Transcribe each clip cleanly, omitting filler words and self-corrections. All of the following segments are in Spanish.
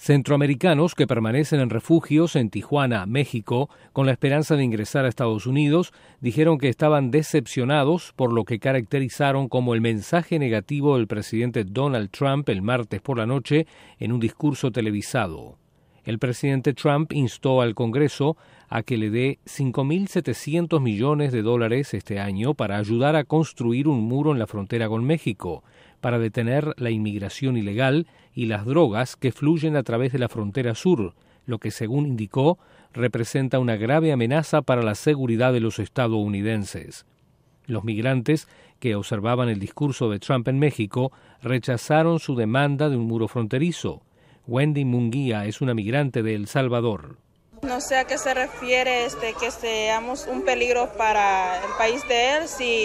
Centroamericanos que permanecen en refugios en Tijuana, México, con la esperanza de ingresar a Estados Unidos, dijeron que estaban decepcionados por lo que caracterizaron como el mensaje negativo del presidente Donald Trump el martes por la noche en un discurso televisado. El presidente Trump instó al Congreso a que le dé $5.700 millones este año para ayudar a construir un muro en la frontera con México, para detener la inmigración ilegal y las drogas que fluyen a través de la frontera sur, lo que, según indicó, representa una grave amenaza para la seguridad de los estadounidenses. Los migrantes que observaban el discurso de Trump en México rechazaron su demanda de un muro fronterizo. Wendy Munguía es una migrante de El Salvador. No sé a qué se refiere que seamos un peligro para el país de él,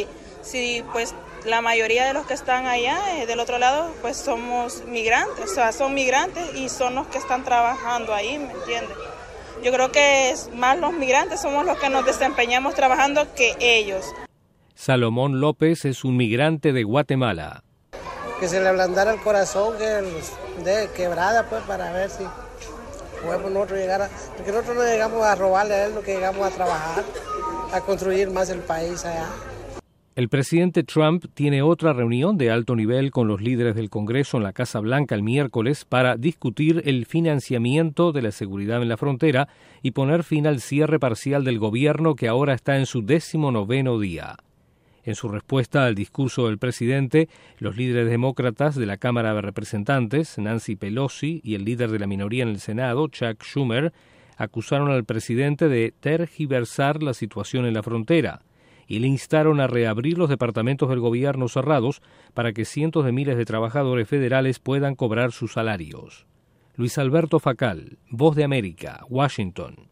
si pues la mayoría de los que están allá del otro lado pues somos migrantes, o sea, son migrantes y son los que están trabajando ahí, ¿me entiendes? Yo creo que es más los migrantes somos los que nos desempeñamos trabajando que ellos. Salomón López es un migrante de Guatemala. Que se le ablandara el corazón, que de quebrada, pues, para ver si podemos nosotros llegar a... Porque nosotros no llegamos a robarle a él, lo que llegamos a trabajar, a construir más el país allá. El presidente Trump tiene otra reunión de alto nivel con los líderes del Congreso en la Casa Blanca el miércoles para discutir el financiamiento de la seguridad en la frontera y poner fin al cierre parcial del gobierno que ahora está en su 19º día. En su respuesta al discurso del presidente, los líderes demócratas de la Cámara de Representantes, Nancy Pelosi, y el líder de la minoría en el Senado, Chuck Schumer, acusaron al presidente de tergiversar la situación en la frontera y le instaron a reabrir los departamentos del gobierno cerrados para que cientos de miles de trabajadores federales puedan cobrar sus salarios. Luis Alberto Facal, Voz de América, Washington.